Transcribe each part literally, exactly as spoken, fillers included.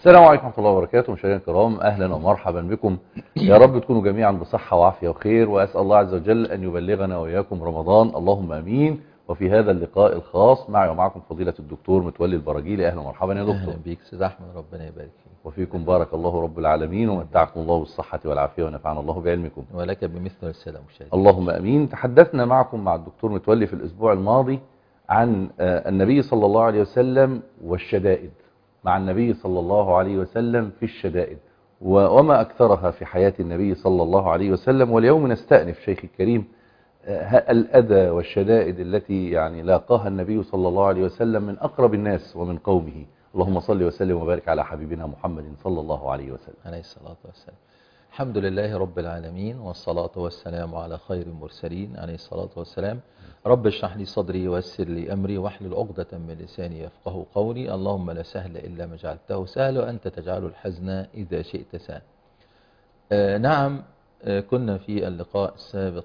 السلام عليكم ورحمة الله وبركاته. مشاهدينا الكرام، أهلا ومرحبا بكم. يا رب تكونوا جميعا بصحة وعافية وخير، وأسأل الله عز وجل أن يبلغنا وإياكم رمضان، اللهم أمين. وفي هذا اللقاء الخاص معي ومعكم فضيلة الدكتور متولي البراجيلي. أهلا ومرحبا يا دكتور. أهلا بيك أستاذ أحمد، ربنا يبارك فيك. وفيكم بارك الله رب العالمين، ومتعكم الله بالصحة والعافية، ونفعنا الله بعلمكم. ولك بمثل السلام المشاهدين. اللهم أمين. تحدثنا معكم مع الدكتور متولي في الأسبوع الماضي عن النبي صلى الله عليه وسلم والشدائد، مع النبي صلى الله عليه وسلم في الشدائد وما أكثرها في حياة النبي صلى الله عليه وسلم. واليوم نستأنف شيخ الكريم الأذى والشدائد التي يعني لاقاها النبي صلى الله عليه وسلم من أقرب الناس ومن قومه. اللهم صل وسلم وبارك على حبيبنا محمد صلى الله عليه وسلم. عليه الصلاة والسلام. الحمد لله رب العالمين، والصلاة والسلام على خير المرسلين عليه الصلاة والسلام. رب اشرح لي صدري ويسر لي أمري واحلل عقدة من لساني يفقه قولي. اللهم لا سهل إلا ما جعلته سهل، وأنت تجعل الحزن إذا شئت سهل. آه نعم، آه كنا في اللقاء السابق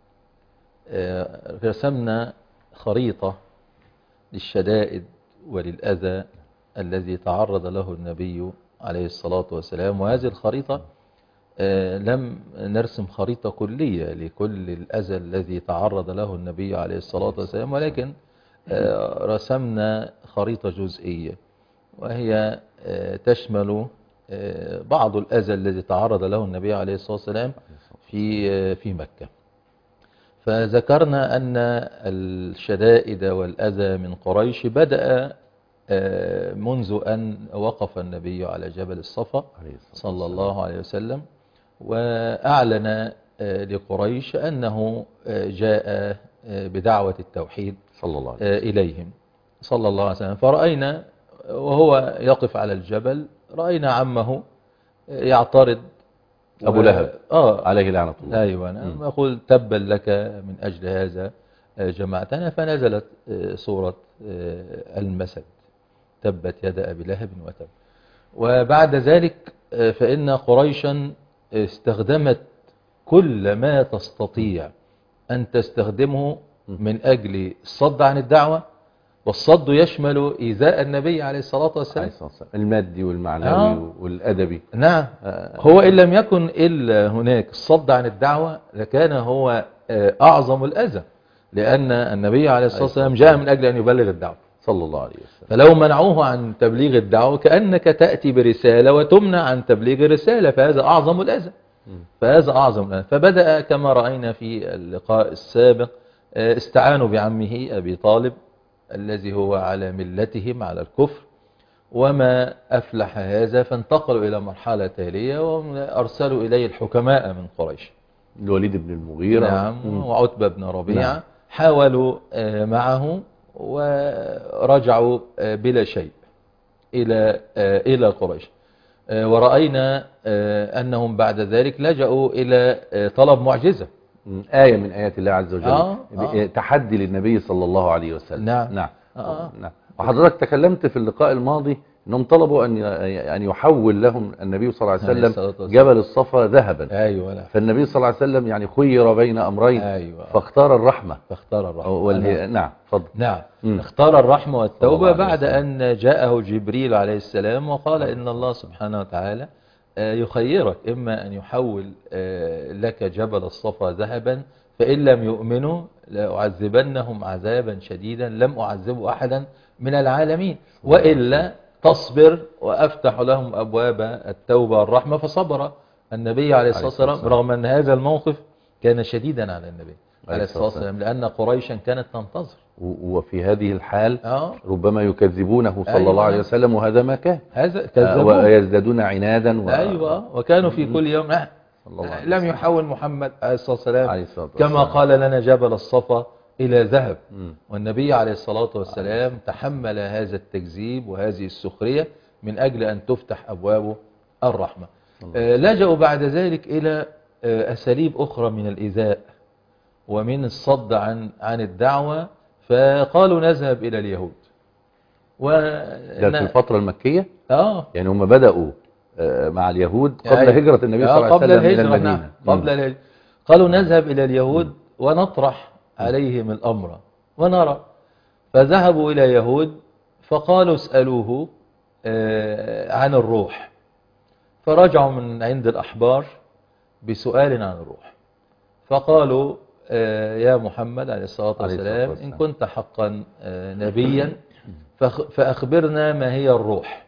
آه رسمنا خريطة للشدائد وللأذى الذي تعرض له النبي عليه الصلاة والسلام. وهذه الخريطة آه لم نرسم خريطة كلية لكل الأذى الذي تعرض له النبي عليه الصلاة والسلام، ولكن آه رسمنا خريطة جزئية، وهي آه تشمل آه بعض الأذى الذي تعرض له النبي عليه الصلاة والسلام في آه في مكة. فذكرنا أن الشدائد والأذى من قريش بدأ منذ أن وقف النبي على جبل الصفا صلى الله عليه وسلم، وأعلن لقريش أنه جاء بدعوة التوحيد صلى الله عليه وسلم إليهم صلى الله عليه وسلم. فرأينا وهو يقف على الجبل، رأينا عمه يعترض أبو لهب آه عليه لعنة الله. أيوة، أنا أقول تبا لك من أجل هذا جمعتنا. فنزلت سورة المسد، تبت يد أبي لهب وتب. وبعد ذلك فإن قريشا استخدمت كل ما تستطيع أن تستخدمه من أجل الصد عن الدعوة، والصد يشمل إيذاء النبي عليه الصلاة والسلام، المادي والمعنوي آه. والأدبي. نعم. آه. هو إن لم يكن إلا هناك الصد عن الدعوة لكان هو أعظم الأذى، لأن النبي عليه الصلاة والسلام جاء من أجل أن يبلغ الدعوة صلى الله عليه وسلم. فلو منعوه عن تبليغ الدعوة كأنك تأتي برسالة وتمنع عن تبليغ الرسالة، فهذا أعظم الأذى. فهذا أعظم الأذى. فبدأ كما رأينا في اللقاء السابق استعانوا بعمه أبي طالب الذي هو على ملتهم على الكفر، وما أفلح هذا، فانتقلوا إلى مرحلة تالية وأرسلوا إليه الحكماء من قريش، الوليد بن المغيرة نعم وعتبة بن ربيعة. نعم. حاولوا معه ورجعوا بلا شيء إلى إلى قريش، ورأينا أنهم بعد ذلك لجأوا إلى طلب معجزة، آية من آيات الله عز وجل. آه آه. تحدي للنبي صلى الله عليه وسلم. نعم نعم. آه. نعم. وحضرتك تكلمت في اللقاء الماضي أنهم طلبوا أن أن يحول لهم النبي صلى الله عليه وسلم جبل الصفا ذهبا. أيوة. لا. فالنبي صلى الله عليه وسلم يعني خير بين أمرين. أيوة. فاختار الرحمة. فاختار الرحمة. والهي... نعم فضل. نعم. م. اختار الرحمة والتوبة بعد أن جاءه جبريل عليه السلام وقال إن الله سبحانه وتعالى يخيرك، إما أن يحول لك جبل الصفا ذهبا، فإن لم يؤمنوا لأعذبنهم عذابا شديدا لم أعذب أحدا من العالمين، وإلا تصبر وأفتح لهم أبواب التوبة والرحمة. فصبر النبي عليه الصلاة والسلام رغم أن هذا الموقف كان شديدا على النبي عليه الصلاة والسلام، لأن قريشا كانت تنتظر. وفي هذه الحال آه. ربما يكذبونه صلى أيوة. الله عليه وسلم، وهذا ما كان، هذا كذبوه آه ويزدادون عنادا و... أيوة. وكانوا في كل يوم آه. لم يحول محمد عليه الصلاة والسلام كما قال لنا جبل الصفا إلى ذهب. م. والنبي عليه الصلاة والسلام تحمل هذا التكذيب وهذه السخرية من أجل أن تفتح أبواب الرحمة. آه لجأوا بعد ذلك إلى آه أساليب أخرى من الإيذاء ومن الصد عن عن الدعوة، فقالوا نذهب إلى اليهود. و... ده في الفترة المكية. آه. يعني هم بدأوا مع اليهود قبل يعني هجرة النبي صلى الله عليه وسلم إلى المدينة. قبل الهجرة. قالوا نذهب إلى اليهود ونطرح عليهم الأمر ونرى. فذهبوا إلى يهود فقالوا اسألوه عن الروح، فرجعوا من عند الأحبار بسؤال عن الروح، فقالوا يا محمد عليه الصلاة والسلام إن كنت حقا نبيا فأخبرنا ما هي الروح.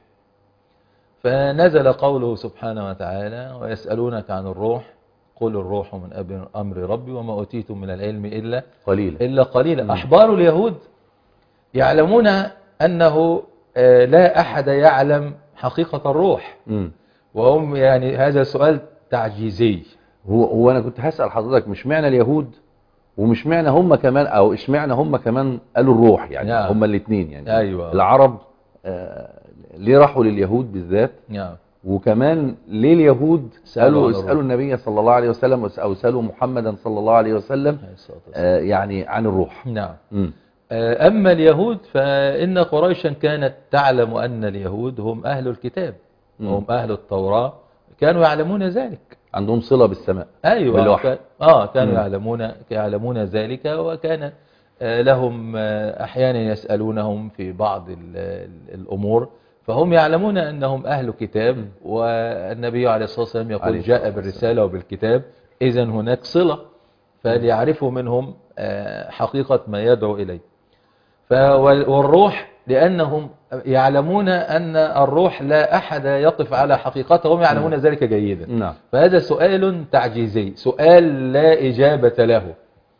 فنزل قوله سبحانه وتعالى ويسألونك عن الروح قل الروح من أمر ربي وما أوتيتم من العلم إلا قليلا إلا قليلا. أحبار اليهود يعلمون أنه لا أحد يعلم حقيقة الروح، م. وهم يعني هذا سؤال تعجيزي. هو, هو أنا كنت هسأل حضرتك مش معنى اليهود ومش معنى هم كمان، أو إيش معنى هم كمان قالوا الروح يعني نعم. هم الاثنين يعني أيوة. العرب آه ليه راحوا لليهود بالذات؟ نعم. وكمان ليه اليهود قالوا اسألوا الروح. النبي صلى الله عليه وسلم أو اسألوا محمدا صلى الله عليه وسلم آه يعني عن الروح. نعم. م. أما اليهود فإن قريشا كانت تعلم أن اليهود هم أهل الكتاب وهم أهل التوراة، كانوا يعلمون ذلك، عندهم صلة بالسماء. أيوة كان آه كانوا يعلمون يعلمون ذلك، وكان لهم أحيانا يسألونهم في بعض الأمور، فهم يعلمون أنهم أهل كتاب، والنبي عليه الصلاة والسلام يقول جاء بالرسالة وبالكتاب، إذن هناك صلة، فليعرفوا منهم حقيقة ما يدعو إليه. والروح لأنهم يعلمون أن الروح لا أحد يقف على حقيقته، هم يعلمون ذلك جيدا. نعم. فهذا سؤال تعجيزي، سؤال لا إجابة له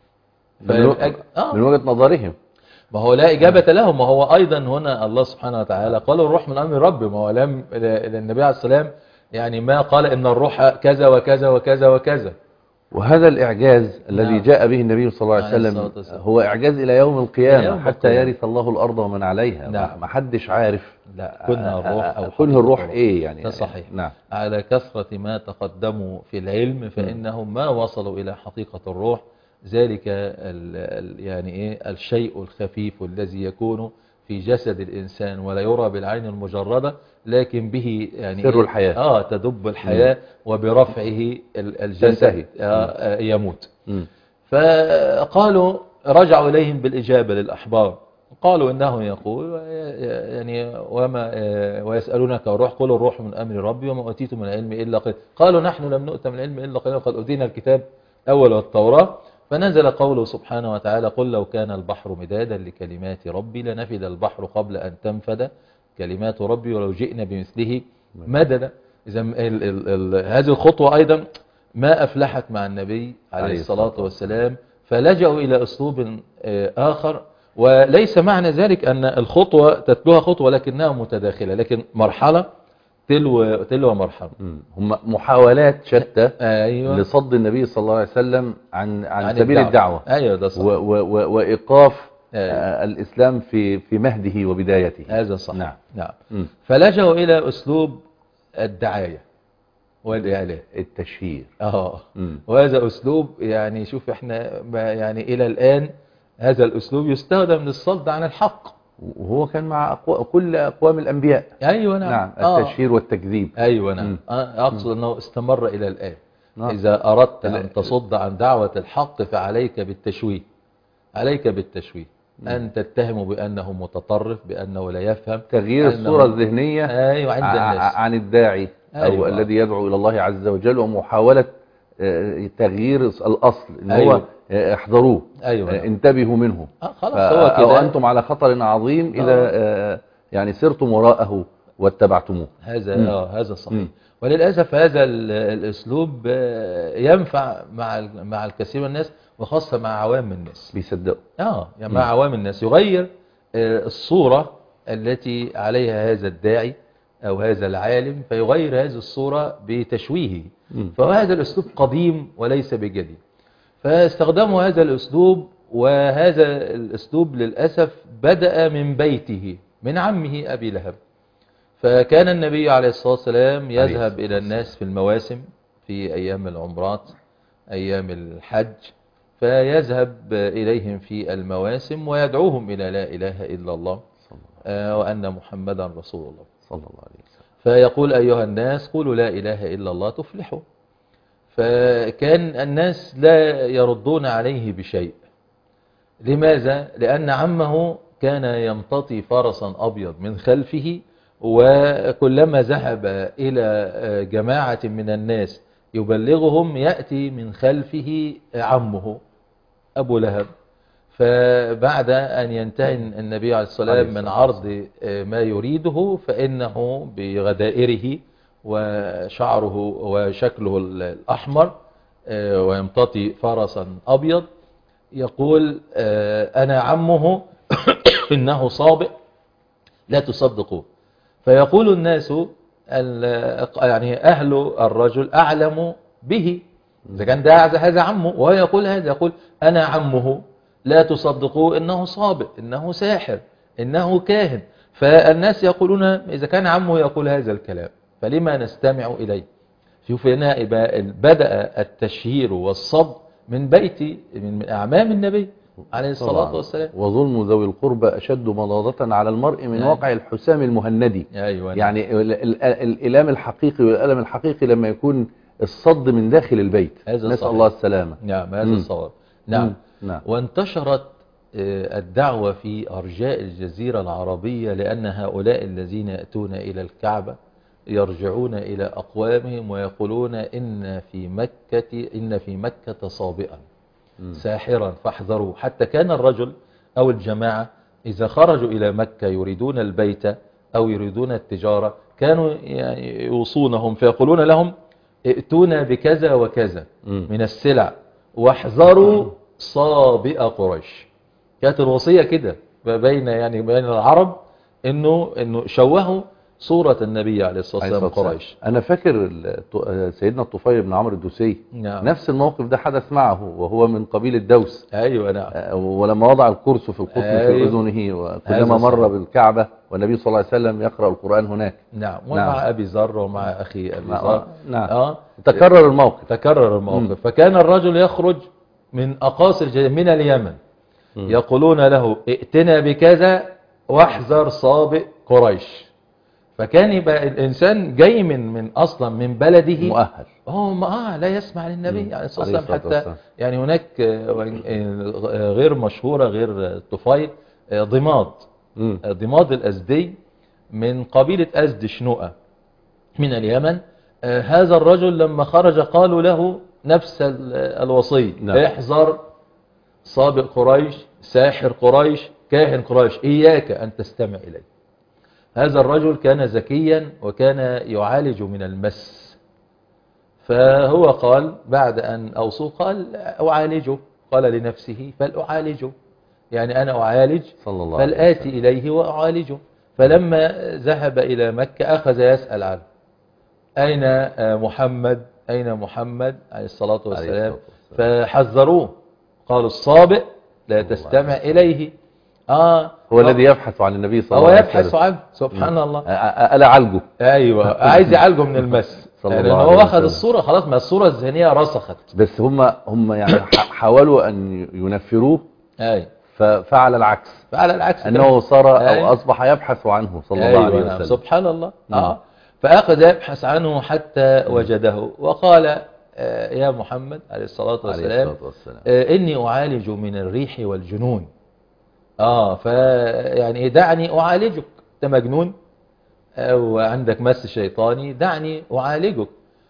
من, آه. من وجهة نظرهم. ما هو لا إجابة له، ما هو أيضا هنا الله سبحانه وتعالى قال الروح من أمر ربي، ما هو لم النبي عليه السلام يعني ما قال إن الروح كذا وكذا وكذا وكذا. وهذا الإعجاز نعم. الذي جاء به النبي صلى الله عليه وسلم هو إعجاز إلى يوم القيامة يوم حتى القيامة. يرث الله الأرض ومن عليها. نعم. ما حدش عارف لا كنها الروح أو كنه الروح إيه يعني. ده صحيح. نعم. على كثرة ما تقدموا في العلم فإنهم ما وصلوا إلى حقيقة الروح، ذلك ال يعني إيه الشيء الخفيف الذي يكون في جسد الإنسان ولا يرى بالعين المجردة، لكن به يعني سر إيه الحياة آه تدب الحياة م. وبرفعه الجسد آه يموت. م. فقالوا رجعوا إليهم بالإجابة للأحبار، قالوا إنه يقول يعني وما ويسألونك الروح قل الروح من أمر ربي وما أوتيتم من العلم إلا قليلا. قالوا نحن لم نؤت من العلم إلا قليلا قد أوتينا الكتاب أول والتوراة. فنزل قوله سبحانه وتعالى قل لو كان البحر مدادا لكلمات ربي لنفد البحر قبل أن تنفد كلمات ربي ولو جئنا بمثله مددا. إذا هذه الخطوة أيضا ما أفلحت مع النبي عليه الصلاة والسلام، فلجأوا إلى أسلوب آخر، وليس معنى ذلك أن الخطوة تتلوها خطوة لكنها متداخلة، لكن مرحلة تلو تلو مرحلة. هم محاولات شتى أيوة. لصد النبي صلى الله عليه وسلم عن عن, عن سبيل الدعوة, الدعوة. أيوة ده صح. وإيقاف أيوة. الإسلام في في مهده وبدايته. هذا صح. نعم. نعم. فلجأوا إلى أسلوب الدعاية والإعلان التشهير. اه وهذا أسلوب يعني شوف احنا يعني إلى الآن هذا الأسلوب يستخدم للصد عن الحق، وهو كان مع أقو... كل أقوام الأنبياء. أيوة نعم. نعم. التشهير آه. والتكذيب. أيوة نعم. أقصد أنه استمر إلى الآن. نعم. إذا أردت أن تصد عن دعوة الحق فعليك بالتشويه، عليك بالتشويه. أن تتهم بأنه متطرف، بأنه لا يفهم، تغيير الصورة الذهنية. أيوة عند الناس عن الداعي أو أيوة. الذي يدعو إلى الله عز وجل، ومحاولة تغيير الأصل إن أيوة. هو احذروه. أيوة. انتبهوا منه. آه خلاص هو كده. أو أنتم على خطر عظيم إذا آه. يعني سرتم وراءه واتبعتموه. هذا آه هذا صحيح. م. وللأسف هذا الأسلوب ينفع مع مع الكثير من الناس، وخاصة مع عوام الناس بيصدقوا. اه يعني مع عوام الناس يغير الصورة التي عليها هذا الداعي أو هذا العالم، فيغير هذه الصورة بتشويهه. فهذا الأسلوب قديم وليس بجديد، فاستخدموا هذا الأسلوب، وهذا الأسلوب للأسف بدأ من بيته من عمه أبي لهب. فكان النبي عليه الصلاة والسلام يذهب إلى الناس في المواسم، في أيام العمرات، أيام الحج، فيذهب إليهم في المواسم ويدعوهم إلى لا إله إلا الله وأن محمدا رسول الله صلى الله عليه وسلم. فيقول أيها الناس قولوا لا إله إلا الله تفلحوا. فكان الناس لا يردون عليه بشيء. لماذا؟ لأن عمه كان يمتطي فرسا أبيض من خلفه وكلما ذهب إلى جماعة من الناس يبلغهم يأتي من خلفه عمه أبو لهب. فبعد أن ينتهي النبي عليه الصلاة والسلام من عرض ما يريده فإنه بغدائره وشعره وشكله الأحمر ويمتطي فرسا أبيض يقول أنا عمه إنه صابئ لا تصدقوه. فيقول الناس يعني أهل الرجل أعلم به، إذا كان ده هذا عمه، وهو يقول هذا، يقول أنا عمه لا تصدقوه إنه صابئ إنه ساحر إنه كاهن. فالناس يقولون إذا كان عمه يقول هذا الكلام فلما نستمع إليه؟ شوف هنا بدأ التشهير والصب من بيت من أعمام النبي عليه الصلاة والسلام. وظلم ذوي القربى أشد مضاضة على المرء من أيوة. واقع الحسام المهندي. أيوة. يعني الإلام الحقيقي والألم الحقيقي لما يكون الصد من داخل البيت. نسأل صحيح. الله السلامة. نعم هذا الصواب. نعم. نعم. وانتشرت الدعوة في أرجاء الجزيرة العربية لأن هؤلاء الذين يأتون إلى الكعبة يرجعون إلى أقوامهم ويقولون إن في مكة إن في مكة صابئا ساحرا فاحذروا. حتى كان الرجل أو الجماعة إذا خرجوا إلى مكة يريدون البيت أو يريدون التجارة كانوا يعني يوصونهم فيقولون لهم ائتونا بكذا وكذا من السلع واحذروا صابئ قريش. كانت الوصية كده بين يعني بين العرب إنه إنه شوهوا صورة النبي عليه الصلاة والسلام قريش. أنا فاكر سيدنا الطفيل بن عمرو الدوسي. نعم. نفس الموقف ده حدث معه وهو من قبيل الدوس. أيوة نعم. ولما وضع القرص في القطن أيوة. في أذنه وكلما مر بالكعبة والنبي صلى الله عليه وسلم يقرأ القرآن هناك. نعم. ومع نعم. أبي ذر ومع أخي أبي ذر. نعم. آه. تكرر الموقف. تكرر الموقف. م. فكان الرجل يخرج من أقاصي الجزيرة من اليمن م. يقولون له ائتنا بكذا واحذر صابئ قريش. فكان يبقى الإنسان جاي من من أصلا من بلده مؤهل هو ما لا يسمع للنبي عليه الصلاة والسلام. حتى يعني هناك غير مشهورة غير طفيل ضماد ضماد الأزدي من قبيلة أزد شنوءة من اليمن. هذا الرجل لما خرج قالوا له نفس الوصي نعم. احذر صابئ قريش ساحر قريش كاهن قريش إياك أن تستمع إليه. هذا الرجل كان ذكيا وكان يعالج من المس. فهو قال بعد أن أوصوا قال أعالجه. قال لنفسه فلأعالجه يعني أنا أعالج صلى الله فلآتي إليه وأعالجه. فلما ذهب إلى مكة أخذ يسأل عنه أين محمد أين محمد عليه الصلاة والسلام. فحذروه قالوا الصابئ لا تستمع إليه. آه هو الذي يبحث عن النبي صلى الله عليه وسلم. هو يبحث عنه سبحان م. الله. ألا عالجه. أيوة عايز يعالجه من المس. يعني هو أخذ الصورة خلاص ما الصورة الذهنية رسخت. بس هم هم يعني حاولوا أن ينفروه. أي. ففعل العكس. فعل العكس. أنه صار أو أصبح يبحث عنه صلى الله عليه وسلم. سبحان الله. آه. فأخذ يبحث عنه حتى وجده وقال يا محمد عليه الصلاة والسلام إني أعالج من الريح والجنون. آه فيعني دعني أعالجك. أنت مجنون أو عندك مس شيطاني دعني أعالجك.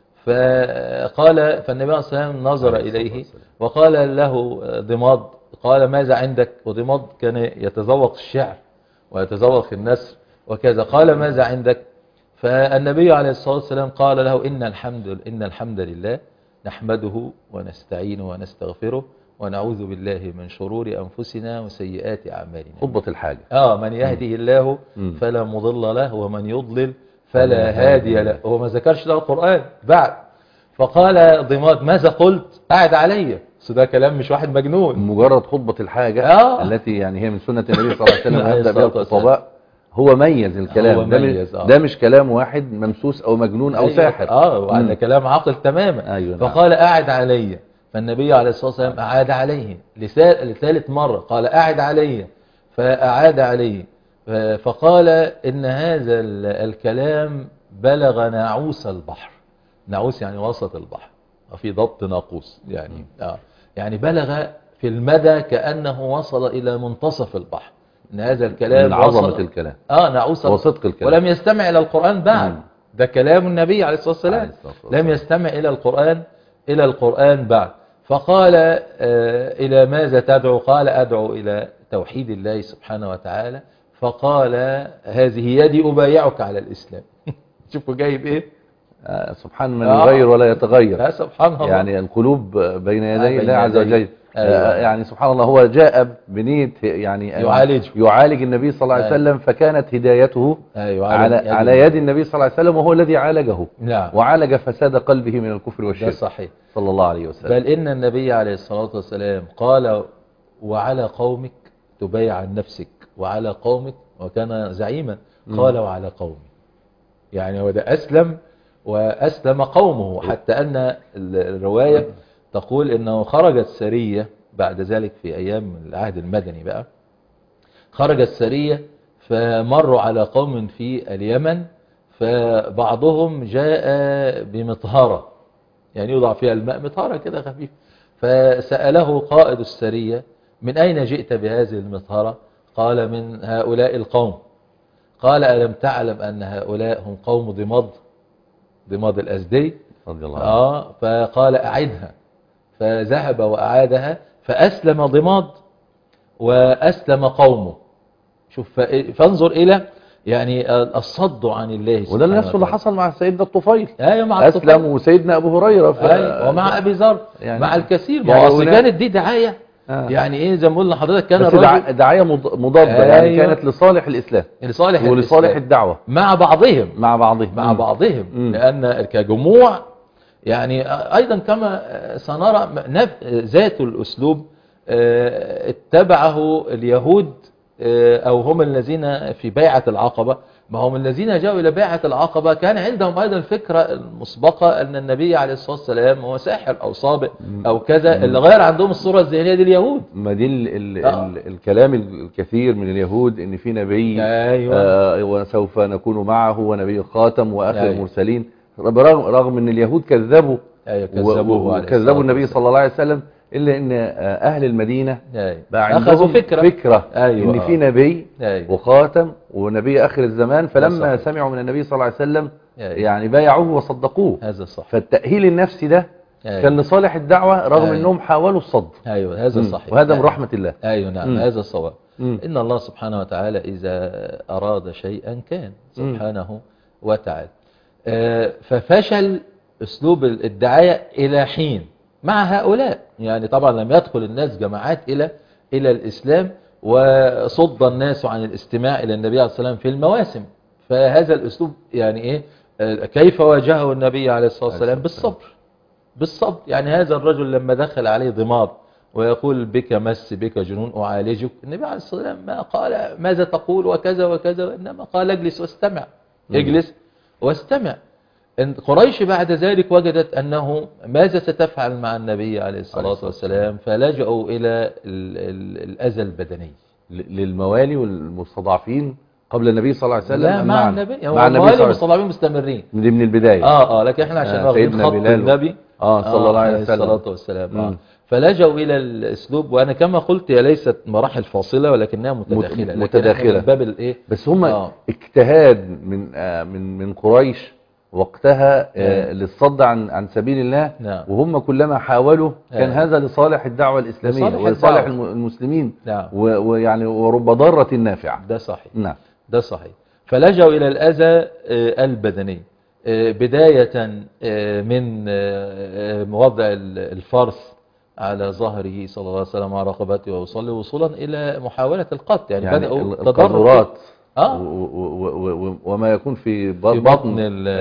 فقال فالنبي صلى الله عليه وسلم نظر إليه وقال له ضماد قال ماذا عندك. وضماد كان يتذوق الشعر ويتذوق النثر وكذا. قال ماذا عندك. فالنبي عليه الصلاة والسلام قال له إن الحمد إن الحمد لله نحمده ونستعينه ونستغفره ونعوذ بالله من شرور أنفسنا وسيئات أعمالنا. خطبة الحاجة. آه من يهده الله فلا مضل له ومن يضلل فلا هادي له. هو ما ذكرش له القرآن بعد. فقال ضماد ماذا قلت. قاعد عليا. ده كلام مش واحد مجنون. مجرد خطبة الحاجة آه. التي يعني هي من سنة النبي صلى الله عليه وسلم يبدأ بها الخطباء. هو ميز الكلام. هو ميز. ده, آه. ده مش كلام واحد ممسوس أو مجنون أو أيوة. ساحر. اه وعلى كلام عاقل تماما. أيوة. فقال قاعد عليا. فالنبي عليه الصلاة والسلام أعاد عليه لثالث مرة. قال أعد عليه فأعاد عليه. فقال إن هذا الكلام بلغ ناعوس البحر. ناعوس يعني وسط البحر وفي ضبط ناقوس يعني آه يعني بلغ في المدى كأنه وصل إلى منتصف البحر. ان هذا الكلام من عظمة وصل الكلام اه نعوص وصدق الكلام، ولم يستمع الى القرآن بعد. مم. ده كلام النبي عليه الصلاة والسلام، عليه الصلاة والسلام. لم يستمع الى القرآن الى القرآن بعد. فقال آه الى ماذا تدعو؟ قال ادعو الى توحيد الله سبحانه وتعالى. فقال هذه يدي أبايعك على الإسلام. شوفوا جايب إيه؟ آه سبحان من آه. يغير ولا يتغير. آه سبحان الله. يعني القلوب بين يدي آه الله عز وجل. أيوة. آه يعني سبحان الله، هو جاء بنية يعني يعالج يعالج النبي صلى الله عليه وسلم، فكانت هدايته أيوة. على يد على يد النبي صلى الله عليه وسلم، وهو الذي عالجه. نعم. وعالج فساد قلبه من الكفر والشرك. ده صحيح. صلى الله عليه وسلم. بل إن النبي عليه الصلاة والسلام قال وعلى قومك تبايع عن نفسك وعلى قومك، وكان زعيما قال وعلى قومي. يعني هو ده أسلم وأسلم قومه، حتى أن الرواية تقول إنه خرجت سرية بعد ذلك في أيام العهد المدني بقى، خرجت سرية فمروا على قوم في اليمن، فبعضهم جاء بمطهرة يعني يوضع فيها الماء، مطهرة كده خفيف، فسأله قائد السرية من أين جئت بهذه المطهرة؟ قال من هؤلاء القوم. قال ألم تعلم أن هؤلاء هم قوم ضماد، ضماد الأزدي رضي الله عنه. آه فقال أعدها، فذهب وأعادها فأسلم ضماد وأسلم قومه. شوف فانظر إلى يعني الصد عن الله سبحانه وده نفسه اللي حصل مع سيدنا الطفيل. ايوه مع الطفيل أسلم، وسيدنا أبو هريرة ف... أيوة. ومع أبي ذر يعني مع الكثير. ما يعني أصل كانت دي دعاية آه. يعني إيه زي ما قلنا لحضرتك، كان بس الرجل دعاية مضادة. أيوة. يعني كانت لصالح الإسلام، لصالح ولصالح الإسلام. الدعوة مع بعضهم مع بعضهم مع مم. بعضهم مم. لأن كجموع يعني أيضا كما سنرى ذات الأسلوب اتبعه اليهود، أو هم الذين في بيعة العقبة. ما هم الذين جاءوا إلى بيعة العقبة كان عندهم أيضا الفكرة المسبقة أن النبي عليه الصلاة والسلام هو ساحر أو صابئ أو كذا، اللي غير عندهم الصورة الذهنية دي اليهود. ما دي ال ال آه. ال الكلام الكثير من اليهود إن في نبي أيوة. آه وسوف نكون معه ونبي خاتم وآخر أيوة. المرسلين، رغم, رغم أن اليهود كذبوا أيوة. كذبوه وكذبوا النبي صلى الله عليه وسلم، إلا أن أهل المدينة أيوة. بقى عندهم فكرة, فكرة أيوة. إن في نبي أيوة. وخاتم ونبي آخر الزمان، فلما سمعوا من النبي صلى الله عليه وسلم أيوة. يعني بايعوه وصدقوه. هذا صح. فالتأهيل النفسي ده أيوة. كان لصالح الدعوة، رغم أيوة. أنهم حاولوا الصد. أيوة هذا صحيح. وهذا من رحمة الله. أيوة نعم. مم. هذا الصواب. إن الله سبحانه وتعالى إذا أراد شيئا كان سبحانه مم. وتعالى. آه ففشل أسلوب الدعاية إلى حين مع هؤلاء. يعني طبعا لم يدخل الناس جماعات إلى إلى الإسلام، وصد الناس عن الاستماع إلى النبي عليه الصلاة والسلام في المواسم. فهذا الأسلوب يعني إيه كيف واجهه النبي عليه الصلاة والسلام؟ بالصبر. بالصبر. يعني هذا الرجل لما دخل عليه ضماد ويقول بك مس بك جنون أعالجك، النبي عليه الصلاة والسلام ما قال ماذا تقول وكذا وكذا، وإنما قال اجلس واستمع. اجلس واستمع. قريش بعد ذلك وجدت أنه ماذا ستفعل مع النبي عليه الصلاة والسلام، فلجأوا إلى الأذى البدني للموالي والمستضعفين قبل النبي صلى الله عليه وسلم. لا مع النبي، هو الموالي والمستضعفين مستمرين دي من البداية. آه آه لكن احنا عشان واخدين خط النبي آه صلى الله عليه وسلم الصلاة والسلام. آه فلجأوا إلى الأسلوب، وأنا كما قلت هي ليست مراحل فاصلة ولكنها متداخلة. متداخلة باب الإيه بس هم آه. اجتهاد من آه من من قريش وقتها آه للصد عن عن سبيل الله. نعم. وهم كلما حاولوا كان آه. هذا لصالح الدعوة الإسلامية ولصالح المسلمين. نعم. ويعني ورب ضارة نافعة. ده صحيح. نعم. ده صحيح. فلجأوا إلى الأذى آه البدني آه بداية آه من آه وضع الفرس على ظهره صلى الله عليه وسلم على رقبته ويصلي، وصولا إلى محاولة القتل. يعني, يعني بدأوا القذورات آه. وما يكون في بطن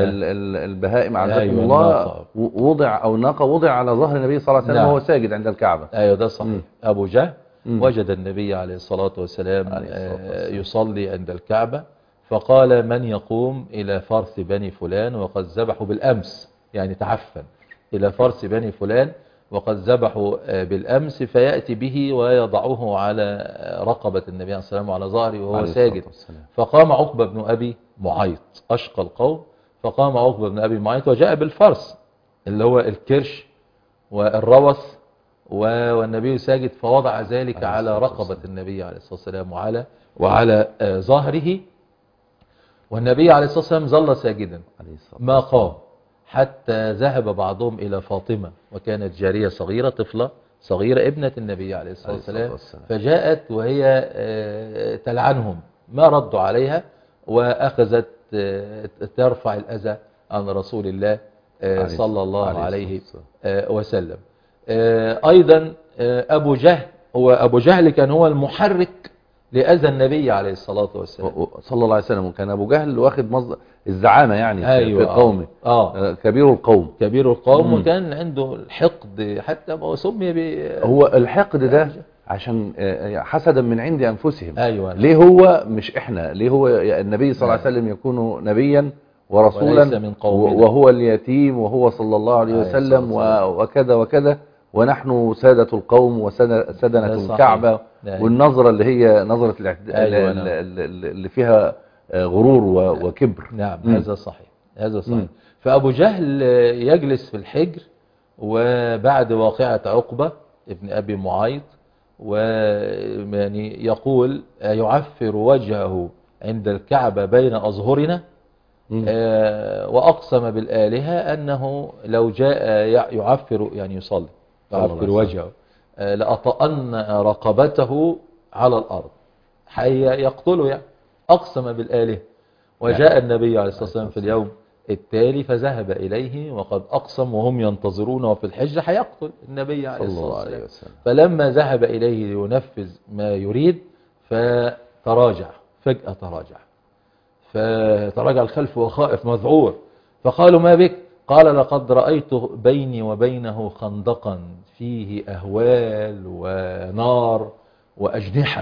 البهائم عزكم أيوة الله وضع أو ناقة وضع على ظهر النبي صلى الله عليه وسلم وهو ساجد عند الكعبة. أيوة ده صحيح. م. أبو جهل وجد النبي عليه الصلاة والسلام يصلي عند الكعبة، فقال من يقوم إلى فرث بني فلان وقد ذبحوا بالأمس، يعني تعفن إلى فرث بني فلان وقد ذبحوا بالأمس، فيأتي به ويضعه على رقبة النبي عليه الصلاة والسلام وعلى ظهره وهو ساجد. فقام عقبة بن أبي معيط أشقى القوم، فقام عقبة بن أبي معيط وجاء بالفرس اللي هو الكرش والروث والنبي ساجد فوضع ذلك على رقبة النبي عليه الصلاة والسلام وعلى وعلى ظهره، والنبي عليه الصلاة والسلام ظل ساجدا ما قام حتى ذهب بعضهم إلى فاطمة، وكانت جارية صغيرة طفلة صغيرة ابنة النبي عليه الصلاة والسلام، فجاءت وهي تلعنهم ما ردوا عليها، وأخذت ترفع الأذى عن رسول الله صلى الله عليه وسلم. أيضا أبو جهل، هو أبو جهل كان هو المحرك لأذى النبي عليه الصلاة والسلام صلى الله عليه وسلم، وكان أبو جهل واخد مصدر الزعامة يعني أيوة في قومه. آه. كبير القوم كبير القوم مم. وكان عنده الحقد حتى ما سمي ب هو الحقد ده عشان حسدا من عند أنفسهم. أيوة. ليه هو مش إحنا؟ ليه هو النبي صلى الله عليه وسلم يكون نبيا ورسولا وهو اليتيم وهو صلى الله عليه وسلم وكذا وكذا، ونحن سادة القوم وسدنة الكعبة، والنظرة اللي هي نظرة أيوة اللي فيها غرور وكبر. نعم م. هذا صحيح، هذا صحيح. م. فأبو جهل يجلس في الحجر، وبعد واقعة عقبة ابن أبي معيط، ويعني يقول يعفر وجهه عند الكعبة بين أظهرنا، آه وأقسم بالآلهة أنه لو جاء يعفر يعني يصلي يعفر وجهه آه لأطأن رقبته على الأرض حي يقتله يعني، أقسم بالآلهة. وجاء النبي عليه الصلاة والسلام في اليوم التالي فذهب إليه وقد أقسم وهم ينتظرونه في الحجة حيقتل النبي عليه الصلاة والسلام. فلما ذهب إليه لينفذ ما يريد فتراجع فجأة، تراجع فتراجع الخلف وخائف مذعور، فقالوا ما بك؟ قال لقد رأيت بيني وبينه خندقا فيه أهوال ونار وأجنحة،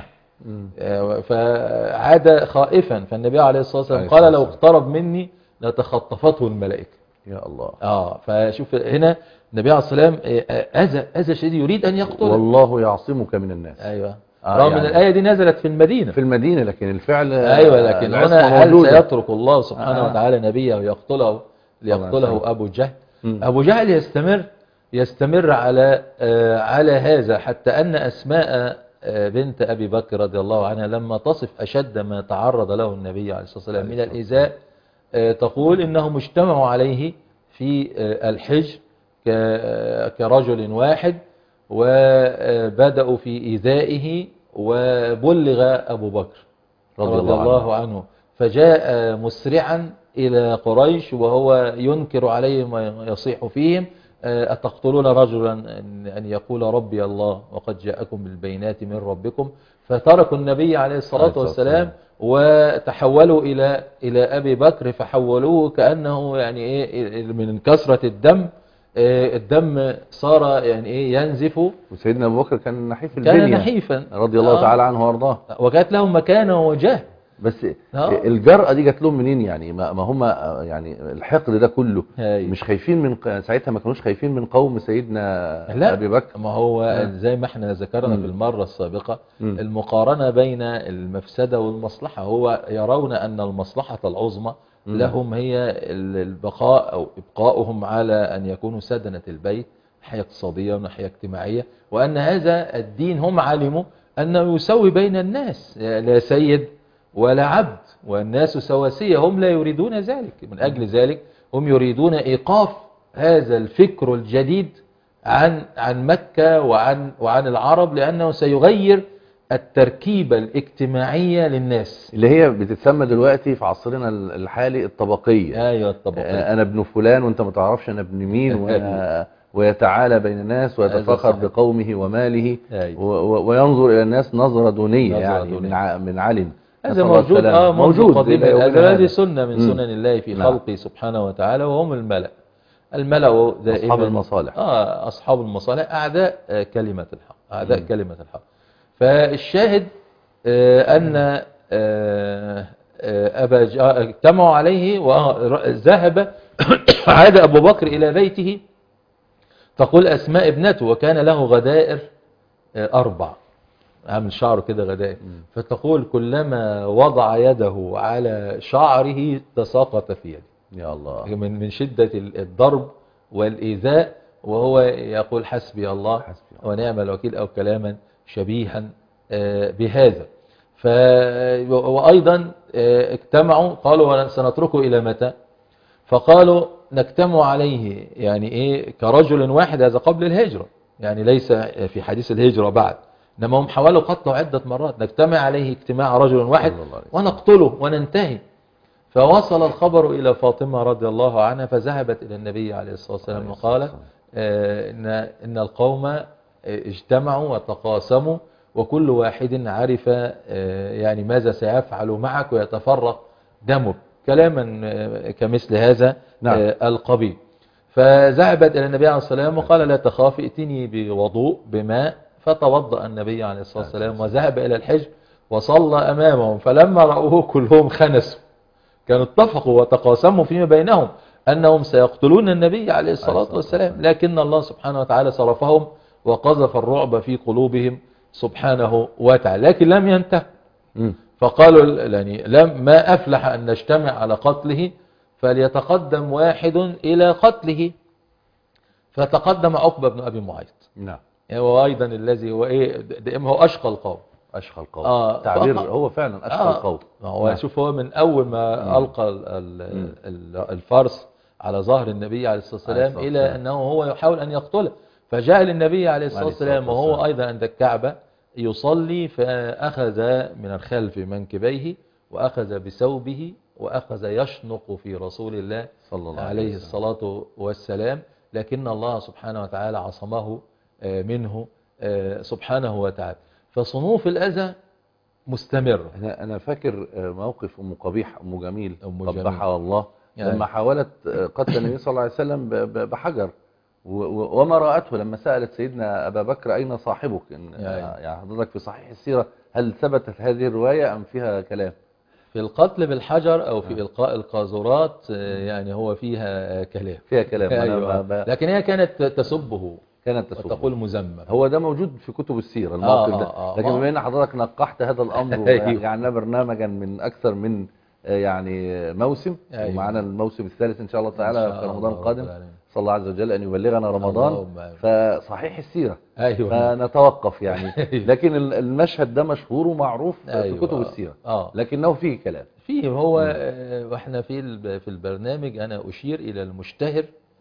فعاد خائفا. فالنبي عليه الصلاة والسلام قال لو اقترب مني لتخطفته الملائكة. يا الله. اه فشوف هنا النبي عليه الصلاة والسلام أذى أذى شديد يريد أن يقتله. والله يعصمك من الناس. أيوة. آه رغم يعني ان الآية دي نزلت في المدينة في المدينة لكن الفعل أيوة، لكن هنا هل سيترك الله سبحانه آه. وتعالى نبيه ويقتله ليقتله أبو جهل؟ م. أبو جهل يستمر يستمر على آه على هذا، حتى أن أسماء آه بنت أبي بكر رضي الله عنها لما تصف أشد ما تعرض له النبي عليه الصلاة والسلام من الإيذاء آه تقول إنهم اجتمعوا عليه في آه الحجر كرجل واحد، وبدأوا في إيذائه، وبلغ أبو بكر رضي الله, الله عنه، فجاء مسرعا إلى قريش وهو ينكر عليهم ويصيح فيهم أتقتلون رجلا أن يقول ربي الله وقد جاءكم بالبينات من ربكم؟ فتركوا النبي عليه الصلاة والسلام وتحولوا إلى إلى أبي بكر، فحولوه كأنه يعني إيه من كثرة الدم الدم صار يعني ايه ينزف. وسيدنا ابو بكر كان نحيف البنية، كان نحيفا رضي الله آه. تعالى عنه وارضاه، وكانت له مكانه وجاه. بس آه. الجرأة دي جات لهم منين يعني؟ ما هم يعني الحقد ده كله هاي. مش خايفين من ساعتها، ما كانوش خايفين من قوم سيدنا لا. ابي بكر. ما هو آه. زي ما احنا ذكرنا م. في المرة السابقة م. المقارنة بين المفسدة والمصلحة، هو يرون ان المصلحة العظمى لهم هي البقاء أو إبقاؤهم على أن يكونوا سدنة البيت، ناحية اقتصادية وناحية اجتماعية، وأن هذا الدين هم علموا أنه يسوي بين الناس، لا سيد ولا عبد، والناس سواسية، هم لا يريدون ذلك. من أجل ذلك هم يريدون إيقاف هذا الفكر الجديد عن عن مكة وعن وعن العرب، لأنه سيغير التركيبة الاجتماعية للناس اللي هي بتتسمى دلوقتي في عصرنا الحالي الطبقية. ايوه الطبقية، انا ابن فلان وانت ما تعرفش انا ابن مين، ويتعالى بين الناس ويتفاخر بقومه وماله، وينظر الى الناس نظرة دونية يعني دونية. من علم هذا موجود اه موجود قديم. هذه سنة من سنن الله في خلقه سبحانه وتعالى، وهم الملأ الملأ دائما اصحاب المصالح اه اصحاب المصالح اعداء آه كلمة الحق، اعداء م. كلمة الحق. فالشاهد أن أبا اجتمعوا عليه وذهب عاد أبو بكر إلى بيته. تقول أسماء ابنته وكان له غدائر أربع، عامل شعره كده غدائر، فتقول كلما وضع يده على شعره تساقط في يده. يا الله، من من شدة الضرب والإيذاء. وهو يقول حسبي الله حسبي الله. ونعم الوكيل أو كلاما شبيها آه، بهذا. ف وأيضا آه، اجتمعوا قالوا سنتركه إلى متى؟ فقالوا نجتمع عليه يعني إيه كرجل واحد، هذا قبل الهجرة يعني ليس في حديث الهجرة بعد، إنما هم حاولوا قتله عدة مرات، نجتمع عليه اجتماع رجل واحد صلى الله عليه وسلم. ونقتله وننتهي. فوصل الخبر إلى فاطمة رضي الله عنها، فذهبت إلى النبي عليه الصلاة والسلام عليه الصلاة وقالت آه، إن إن القوم آه، اجتمعوا وتقاسموا وكل واحد عرف آه، يعني ماذا سيفعل معك ويتفرق دمك، كلاما آه، كمثل هذا نعم. آه، القبيل. فذهبت إلى النبي عليه الصلاة والسلام وقال لا تخاف ائتني بوضوء بماء، فتوضأ النبي عليه الصلاة والسلام وذهب إلى الحجر وصلى أمامهم. فلما رأوه كلهم خنسوا، كانوا اتفقوا وتقاسموا فيما بينهم أنهم سيقتلون النبي عليه الصلاة والسلام، لكن الله سبحانه وتعالى صرفهم وقذف الرعب في قلوبهم سبحانه وتعالى، لكن لم ينتهوا. مم. فقالوا يعني لم ما أفلح أن نجتمع على قتله فليتقدم واحد إلى قتله. فتقدم عقبة بن أبي معيط، نعم. هو أيضا الذي هو إيه ده هو أشقى القوم. أشقى القوم. آه تعبير فق... هو فعلا أشقى آه القوم. هو نعم. شوف هو من أول ما مم. ألقى ال ال ال الفرس على ظهر النبي عليه الصلاة والسلام عليه إلى الصلاة أنه هو يحاول أن يقتله، فجاء للنبي عليه الصلاة عليه الصلاة والسلام وهو والسلام. أيضا عند الكعبة يصلي، فأخذ من الخلف منكبيه وأخذ بثوبه وأخذ يشنق في رسول الله صلى الله عليه عليه وسلم. الصلاة والسلام، لكن الله سبحانه وتعالى عصمه آه، منه آه، سبحانه وتعالى. فصنوف الأذى مستمرة. أنا أنا فاكر موقف أم قبيح أم جميل أم قبحها الله يعني. لما حاولت قتل النبي صلى الله عليه وسلم ب- ب- بحجر، و- و- وما رأته لما سألت سيدنا أبا بكر أين صاحبك؟ إن يعني. يعني حضرتك في صحيح السيرة هل ثبتت هذه الرواية أم فيها كلام؟ في القتل بالحجر أو في آه. إلقاء القاذورات آه، يعني هو فيها كلام فيها كلام. أنا أيوة. ب- ب- لكن هي كانت تسبه كانت تسب. وتقول مزمم. هو ده موجود في كتب السيرة الموقف آه ده، آه آه. لكن بما ان حضرتك نقحت هذا الامر أيوة. وجعلناه برنامجا من اكثر من آه، يعني موسم، أيوة. ومعنا الموسم الثالث ان شاء الله إن تعالى شاء في رمضان الله القادم، رب العالمين. صلى الله عز وجل ان يبلغنا رمضان. اللهم آمين. فصحيح السيرة أيوة. فنتوقف يعني أيوة. لكن ال- المشهد ده مشهور ومعروف في أيوة. كتب السيرة، آه. لكنه فيه كلام. فيه هو مم. آه، واحنا في الب- في البرنامج أنا أشير إلى المشتهر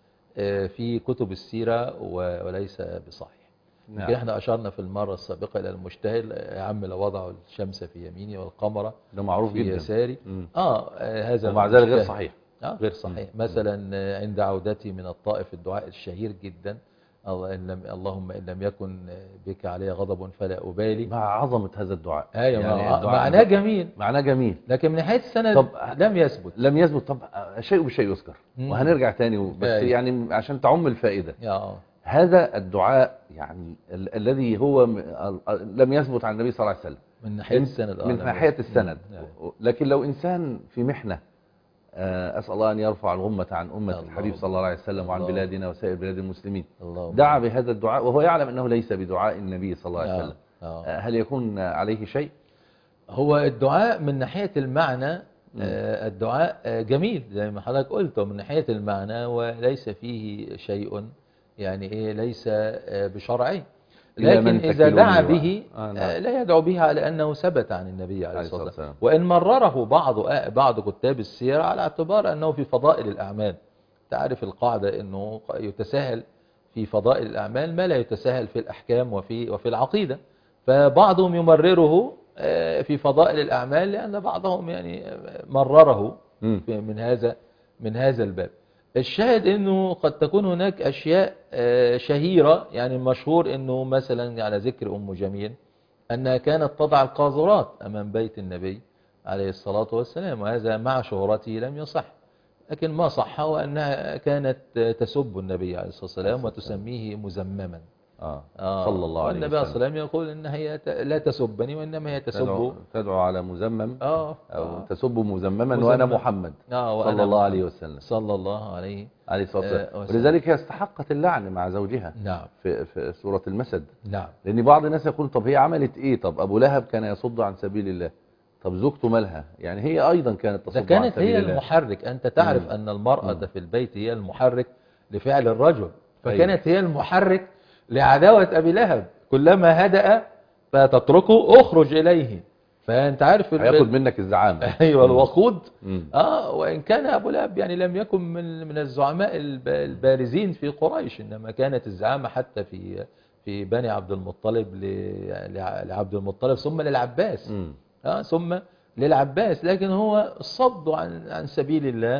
آه، في كتب السيرة و- وليس بصحيح. نعم. يمكن احنا أشرنا في المرة السابقة إلى المجتهد يا عم لو وضعوا الشمس في يميني والقمر ده معروف في جدا. يساري. مم. آه آه، هذا ومع ذلك غير المجتهد. صحيح. آه غير صحيح. مم. مثلا آه، عند عودتي من الطائف الدعاء الشهير جدا الله إن لم اللهم إن لم يكن بك علي غضب فلا أبالي. مع عظمة هذا الدعاء. أيوة يعني مع- الدعاء معناه جميل، معناه جميل. لكن من ناحية السند طب لم يثبت. لم يثبت. طب شيء بشيء يذكر مم. وهنرجع تاني بس أيوة. يعني عشان تعم الفائدة. يا آه. هذا الدعاء يعني ال الذي هو م- ال- لم يثبت عن النبي صلى الله عليه وسلم من ناحية السند آه، من لم ناحية يثبت. السند. مم. أيوة. لكن لو إنسان في محنة، آه، أسأل الله أن يرفع الغمة عن أمة اللهم. الحبيب صلى الله عليه وسلم وعن اللهم. بلادنا وسائر بلاد المسلمين، اللهم. دعا بهذا الدعاء وهو يعلم أنه ليس بدعاء النبي صلى الله عليه آه. وسلم، آه. آه، هل يكون عليه شيء؟ هو الدعاء من ناحية المعنى آه، الدعاء آه، جميل زي ما حضرتك قلت، من ناحية المعنى وليس فيه شيء يعني ايه ليس آه، بشرعي، إلى لكن من إذا تكلني دعا و- به آه، نعم. آه، لا يدعو به على أنه ثبت عن النبي عليه عليه الصلاة الصلاة والسلام، والسلام. وإن مرره بعض آه، بعض كتاب السير على اعتبار أنه في فضائل الأعمال. تعرف القاعدة أنه يتساهل في فضائل الأعمال ما لا يتساهل في الأحكام وفي وفي العقيدة، فبعضهم يمرره آه، في فضائل الأعمال لأن بعضهم يعني مرره مم. في- من هذا من هذا الباب. الشاهد انه قد تكون هناك اشياء آه، شهيرة، يعني مشهور انه مثلا على ذكر ام جميل انها كانت تضع القاذورات امام بيت النبي عليه الصلاة والسلام، وهذا مع شهرته لم يصح، لكن ما صح هو انها كانت تسب النبي عليه الصلاة والسلام وتسميه مزمما. آه. آه، صلى الله عليه والنبي عليه وسلم. الصلاة والسلام يقول ان هي ت- لا تسبني وانما هي تدعو, تسب تدعو على مزمم اه أو آه. تسب مزمما مزمم. وأنا محمد آه، وأنا صلى الله محمد. عليه وسلم صلى الله عليه عليه الصلاة والسلام. آه، وسلم. ولذلك هي استحقت اللعن مع زوجها نعم في, في سورة المسد، نعم لأن بعض الناس يقول طب هي عملت إيه؟ طب أبو لهب كان يصد عن سبيل الله، طب زوجته مالها؟ يعني هي أيضا كانت تصد ده عن كانت سبيل هي الله. المحرك. أنت تعرف مم. أن المرأة مم. في البيت هي المحرك لفعل الرجل، فكانت هي المحرك لعداوة أبي لهب، كلما هدأ فتتركه اخرج إليه. فأنت عارف ال- هياخد منك الزعامة. أيوة الوقود. مم. آه وإن كان أبو لهب يعني لم يكن من من الزعماء الب- البارزين في قريش، إنما كانت الزعامة حتى في في بني عبد المطلب ل- لع- لعبد المطلب ثم للعباس. مم. آه ثم للعباس، لكن هو الصد عن عن سبيل الله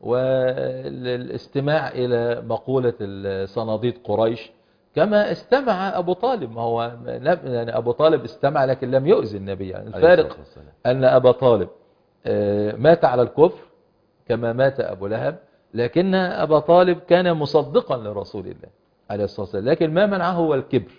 والاستماع إلى مقولة صناديد قريش، كما استمع أبو طالب. ما هو يعني أبو طالب استمع لكن لم يؤذي النبي. يعني عليه الصلاة الفارق والسلام. أن أبا طالب آه، مات على الكفر كما مات أبو لهب، لكن أبا طالب كان مصدقا لرسول الله عليه الصلاة والسلام، لكن ما منعه هو الكبر.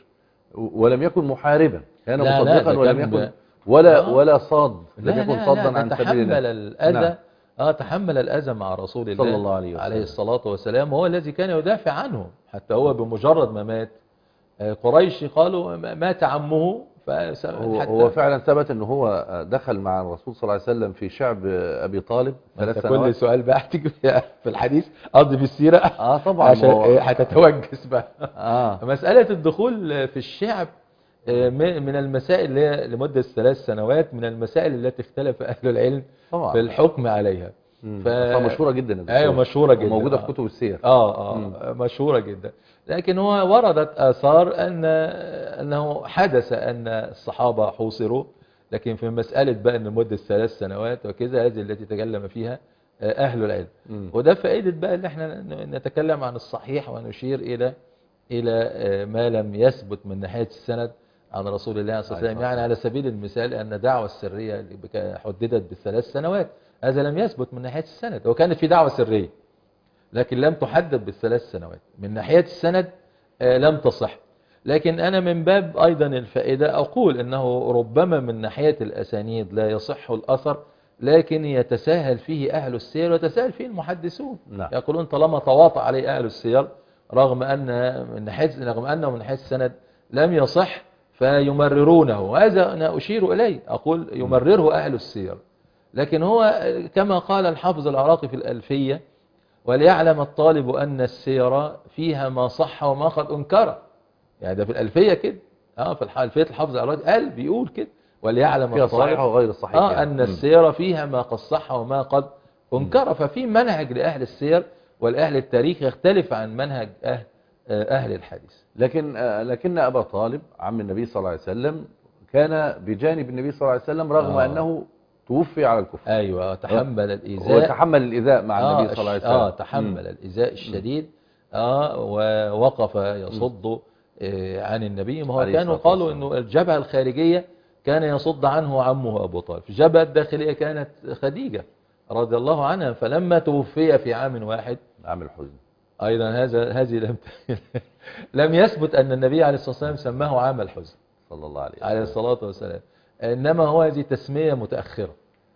ولم يكن محاربا، كان لا لا مصدقا ده ولم كان يكن ولا آه ولا صاد، لم لا يكن لا لا صادا ده عن سبيل الله. تحمل الأذى. نعم. اه تحمل الأذى مع رسول الله صلى الله عليه وسلم. عليه الصلاة والسلام، وهو الذي كان يدافع عنه. حتى هو بمجرد ما مات آه، قريش قالوا مات عمه. فس- هو, حتى هو فعلا ثبت ان هو دخل مع الرسول صلى الله عليه وسلم في شعب ابي طالب ما انت ثلاث كل سنوات. سؤال بقى هتيجي في الحديث قصدي في السيرة اه طبعا. عشان هو إيه، هتتوجس بقى. اه مسألة الدخول في الشعب آه، م- من المسائل اللي هي لمدة ثلاث سنوات، من المسائل التي اختلف أهل العلم طبعا. في الحكم عليها. مم. ف... أصلاً مشهورة جدا يا دكتور. ايوه مشهورة جدا وموجودة آه. في كتب السير. اه مم. اه مشهورة جدا. لكن هو وردت آثار أن أنه حدث أن الصحابة حوصروا، لكن في مسألة بقى أن مدة ثلاث سنوات وكذا هذه التي تكلم فيها آه، أهل العلم. مم. وده فائدة بقى ان احنا نتكلم عن الصحيح ونشير إلى إلى آه، ما لم يثبت من ناحية السند عن رسول الله صلى الله عليه وسلم. يعني على سبيل المثال أن دعوة السرية اللي بك- حددت بالثلاث سنوات، هذا لم يثبت من ناحية السند. وكانت في دعوة سرية لكن لم تحدد بالثلاث سنوات. من ناحية السند آه، لم تصح. لكن أنا من باب أيضا الفائدة أقول أنه ربما من ناحية الأسانيد لا يصح الأثر، لكن يتساهل فيه أهل السير ويتساهل فيه المحدثون. نعم. يقولون طالما تواطأ عليه أهل السير، رغم أن من ناحية رغم أنه من ناحية السند لم يصح، فيمررونه. وهذا أنا أشير إليه، أقول يمرره أهل السير. لكن هو كما قال الحافظ العراقي في الألفية: وليعلم الطالب أن السير فيها ما صح وما قد أنكر. يعني ده في الألفية كده. اه في الألفية الحافظ العراقي قال بيقول كده: وليعلم فيها الطالب الصحيح وغير الصحيح. اه يعني. أن مم. السير فيها ما قد صح وما قد أنكر. ففي منهج لأهل السير والأهل التاريخ يختلف عن منهج أهل, أهل الحديث. لكن آه، لكن أبا طالب عم النبي صلى الله عليه وسلم كان بجانب النبي صلى الله عليه وسلم رغم آه. أنه توفي على الكفر. أيوة تحمل الإيذاء. وتحمل الإيذاء مع آه النبي صلى الله عليه وسلم. آه تحمل الإيذاء الشديد. آه ووقف يصد آه عن النبي. ما هو عليه كانوا الصلاة قالوا والسلام. إنه الجبهة الخارجية كان يصد عنه عمه أبو طالب، الجبهة الداخلية كانت خديجة رضي الله عنها. فلما توفي في عام واحد عام الحزن. أيضا هذا هذه لم لم يثبت أن النبي عليه الصلاة والسلام سماه عام الحزن صلى الله عليه وسلم. عليه الصلاة والسلام، إنما هو هذه تسمية متأخرة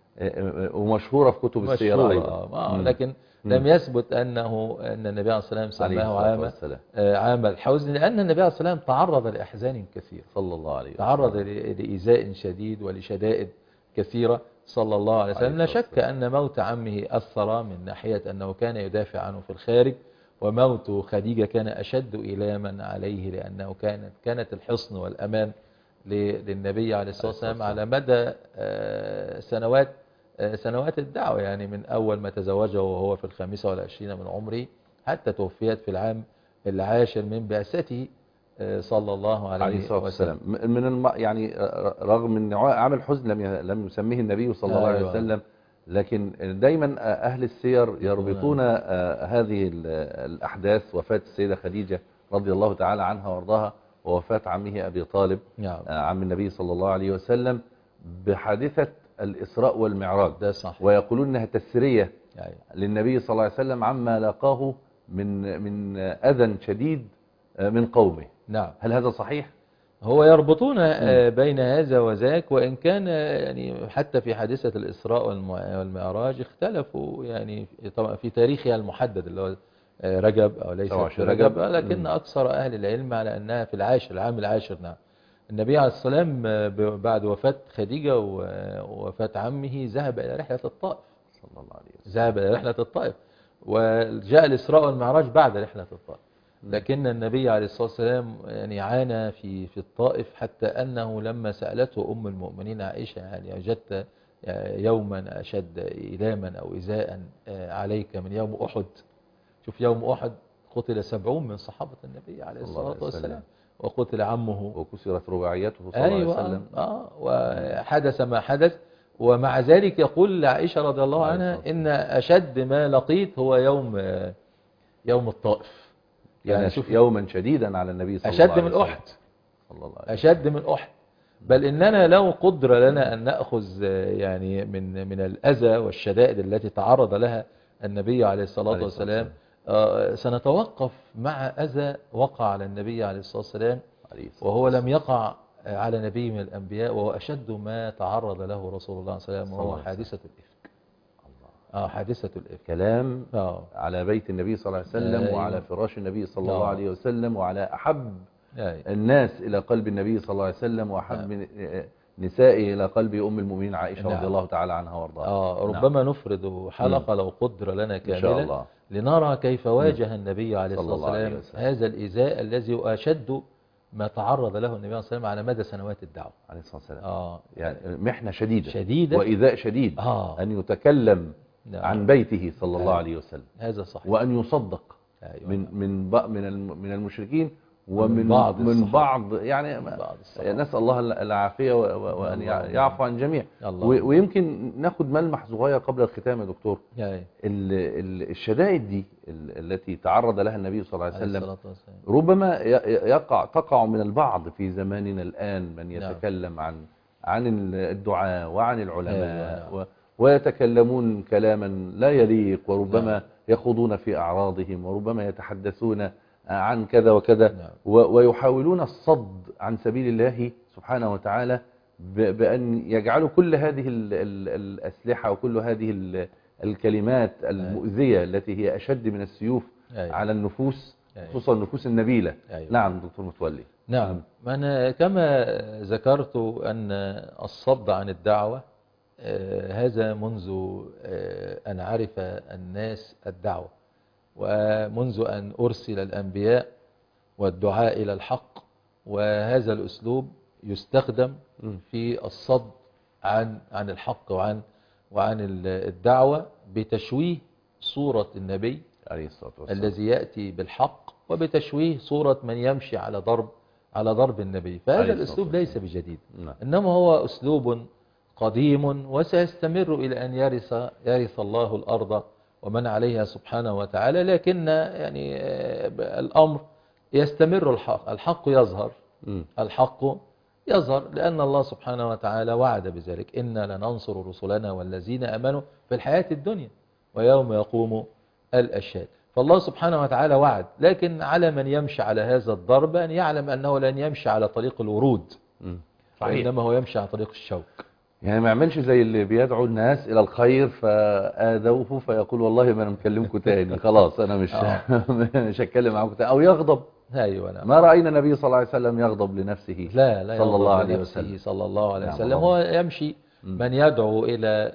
ومشهورة في كتب السير مشهورة أيضا. آه. مم. لكن لم يثبت أنه أن النبي عليه الصلاة والسلام عليه سماه الصلاة عام والسلام. آه، عام الحزن، لأن النبي عليه الصلاة والسلام تعرض لأحزان كثيرة، صلى الله عليه وسلم. تعرض ل- لإيذاء شديد ولشدائد كثيرة صلى الله عليه وسلم. عليه لا الصلاة شك أن موت عمه أثر من ناحية أنه كان يدافع عنه في الخارج، وموت خديجة كان أشد إيلاما عليه، لأنه كانت كانت الحصن والأمان ل- للنبي عليه الصلاة والسلام على مدى آه، سنوات آه، سنوات الدعوة. يعني من أول ما تزوجه وهو في الخامسة والعشرين من عمره حتى توفيت في العام العاشر من بعثته آه، صلى الله عليه عليه الصلاة وسلم. والسلام. من الم... يعني رغم ان عام الحزن لم ي... لم يسميه النبي صلى الله عليه أيوة. وسلم، لكن دايما أهل السير يربطون آه، هذه ال- الأحداث، وفاة السيدة خديجة رضي الله تعالى عنها وارضاها ووفاة عمه أبي طالب نعم آه، عم النبي صلى الله عليه وسلم، بحادثة الإسراء والمعراج. ده صح. ويقولون أنها تسرية يعني للنبي صلى الله عليه وسلم عما لاقاه من من أذى شديد آه، من قومه. نعم هل هذا صحيح؟ هو يربطون آه، بين هذا وذاك، وإن كان آه، يعني حتى في حادثة الإسراء والم- والمعراج اختلفوا يعني طبعا في تاريخها المحدد اللي هو آه، رجب أو ليس سبعة في وعشرين رجب، رجب. لكن مم. أكثر أهل العلم على أنها في العاشر العام العاشر. نعم النبي عليه الصلاة والسلام آه، ب- بعد وفاة خديجة و- ووفاة عمه ذهب إلى رحلة الطائف، صلى الله عليه وسلم. ذهب إلى رحلة الطائف، وجاء الإسراء والمعراج بعد رحلة الطائف. لكن النبي عليه الصلاة والسلام يعني عانى في في الطائف، حتى أنه لما سألته أم المؤمنين عائشة يعني وجدت يوما أشد إيلاما أو إزاء عليك من يوم أحد. شوف يوم أحد قتل سبعون من صحابة النبي عليه الصلاة والسلام، وقتل عمه وكسرت رباعيته صلى الله عليه أيوة وسلم. آه وحدث ما حدث، ومع ذلك يقول لعائشة رضي الله عنها إن أشد ما لقيت هو يوم يوم الطائف. يعني شوف يوما شديدا على النبي صلى الله عليه وسلم. أشد من أحد، أشد من أحد. بل إننا لو قدر لنا أن نأخذ يعني من من الأذى والشدائد التي تعرض لها النبي عليه الصلاة والسلام، سنتوقف مع أذى وقع على النبي عليه الصلاة والسلام وهو لم يقع على نبي من الأنبياء، وهو أشد ما تعرض له رسول الله صلى الله عليه وسلم، وهو حادثة الإفك. آه حادثة الإفك، كلام آه. على بيت النبي صلى الله عليه وسلم، أيوة. وعلى فراش النبي صلى الله عليه وسلم، وعلى أحب أيوة. الناس إلى قلب النبي صلى الله عليه وسلم، وأحب نعم. نسائه إلى قلب أم المؤمنين عائشة نعم. رضي الله تعالى عنها وارضاها. آه ربما نعم. نفرد حلقة م. لو قدر لنا كاملة إن شاء الله، لنرى كيف واجه م. النبي عليه الصلاة والسلام هذا الإزاء الذي أشد ما تعرض له النبي صلى الله عليه وسلم على مدى سنوات الدعوة عليه الصلاة والسلام. آه يعني محنة شديدة شديدة وإيذاء شديد آه. أن يتكلم نعم. عن بيته صلى الله عليه وسلم، هذا صحيح، وأن يصدق أيوة. من من من من المشركين ومن بعض من بعض يعني بعض نسأل الله العافية وأن يعفو عن الجميع. ويمكن ناخد ملمح صغير قبل الختام يا دكتور. الشدائد دي التي تعرض لها النبي صلى الله عليه وسلم ربما يقع تقع من البعض في زماننا الآن من يتكلم عن عن الدعاء وعن العلماء أيوة. ويتكلمون كلاما لا يليق، وربما نعم. يخوضون في أعراضهم، وربما يتحدثون عن كذا وكذا نعم. ويحاولون الصد عن سبيل الله سبحانه وتعالى بأن يجعلوا كل هذه ال ال الأسلحة وكل هذه ال الكلمات المؤذية التي هي أشد من السيوف أيوة. على النفوس، خصوصا النفوس النبيلة. أيوة. نعم دكتور متولي. نعم أنا كما ذكرت أن الصد عن الدعوة آه هذا منذ آه أن عرف الناس الدعوة، ومنذ أن أرسل الأنبياء والدعاء إلى الحق، وهذا الأسلوب يستخدم في الصد عن عن الحق وعن وعن الدعوة بتشويه صورة النبي عليه الصلاة والسلام الذي يأتي بالحق، وبتشويه صورة من يمشي على ضرب على ضرب النبي. فهذا الأسلوب ليس بجديد، إنما هو أسلوب قديم وسيستمر إلى أن يرث يرث الله الأرض ومن عليها سبحانه وتعالى. لكن يعني الأمر يستمر، الحق الحق يظهر م. الحق يظهر لأن الله سبحانه وتعالى وعد بذلك: إنا لننصر رسلنا والذين أمنوا في الحياة الدنيا ويوم يقوم الأشهاد. فالله سبحانه وتعالى وعد، لكن على من يمشي على هذا الضرب أن يعلم أنه لن يمشي على طريق الورود، وإنما هو يمشي على طريق الشوك. يعني ما يعملش زي اللي بيدعو الناس إلى الخير فآذوه فيقول والله ما أنا مكلمكم تاني، خلاص أنا مش مش هتكلم معاكم تاني، أو يغضب. أيوة نعم. ما رأينا النبي صلى الله عليه وسلم يغضب لنفسه لا لا صلى الله عليه وسلم صلى الله عليه وسلم. نعم. هو يمشي من يدعو إلى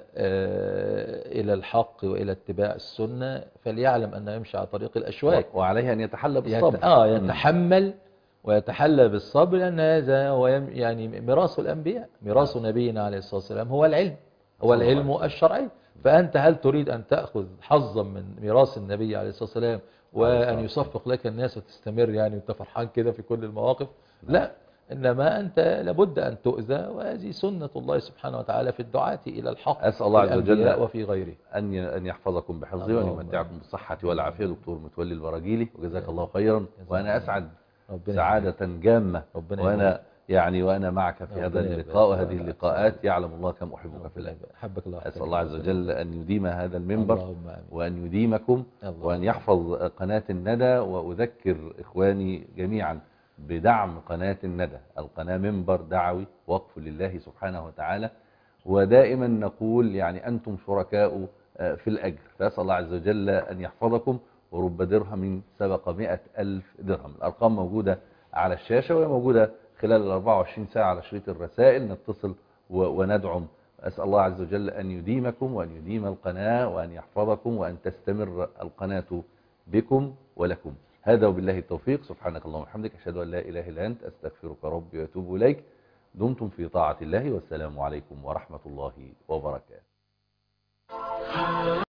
إلى الحق وإلى اتباع السنة فليعلم أنه يمشي على طريق الأشواك، وعليه أن يتحلى بالصبر. يت... آه يتحمل ويتحلى بالصبر، لأن هذا هو يعني ميراث الأنبياء، ميراث نبينا عليه الصلاة والسلام هو العلم، هو العلم الشرعي. فأنت هل تريد أن تأخذ حظا من ميراث النبي عليه الصلاة والسلام وأن يصفق لك الناس وتستمر يعني وانت فرحان كده في كل المواقف؟ لا، إنما أنت لابد أن تؤذى، وهذه سنة الله سبحانه وتعالى في الدعاة إلى الحق. أسأل الله عز وجل وفي غيره أن أن يحفظكم بحفظه وأن يمتعكم بالصحة والعافية. دكتور متولي البراجيلي، وجزاك الله خيرا، وأنا أسعد سعادة جامة وأنا يعني وأنا معك في هذا اللقاء وهذه اللقاءات. يعلم الله كم أحبك في الله. حبك الله. أسأل الله عز وجل أن يديم هذا المنبر وأن يديمكم وأن يحفظ قناة الندى. وأذكر إخواني جميعا بدعم قناة الندى، القناة منبر دعوي وقف لله سبحانه وتعالى، ودائما نقول يعني أنتم شركاء في الأجر. فأسأل الله عز وجل أن يحفظكم. ورب درهم سبق مئة ألف درهم. الأرقام موجودة على الشاشة وهي موجودة خلال الأربعة وعشرين ساعة على شريط الرسائل، نتصل وندعم. أسأل الله عز وجل أن يديمكم وأن يديم القناة وأن يحفظكم وأن تستمر القناة بكم ولكم. هذا وبالله التوفيق. سبحانك اللهم وبحمدك، أشهد أن لا إله إلا أنت، أستغفرك ربي وأتوب إليك. دمتم في طاعة الله، والسلام عليكم ورحمة الله وبركاته.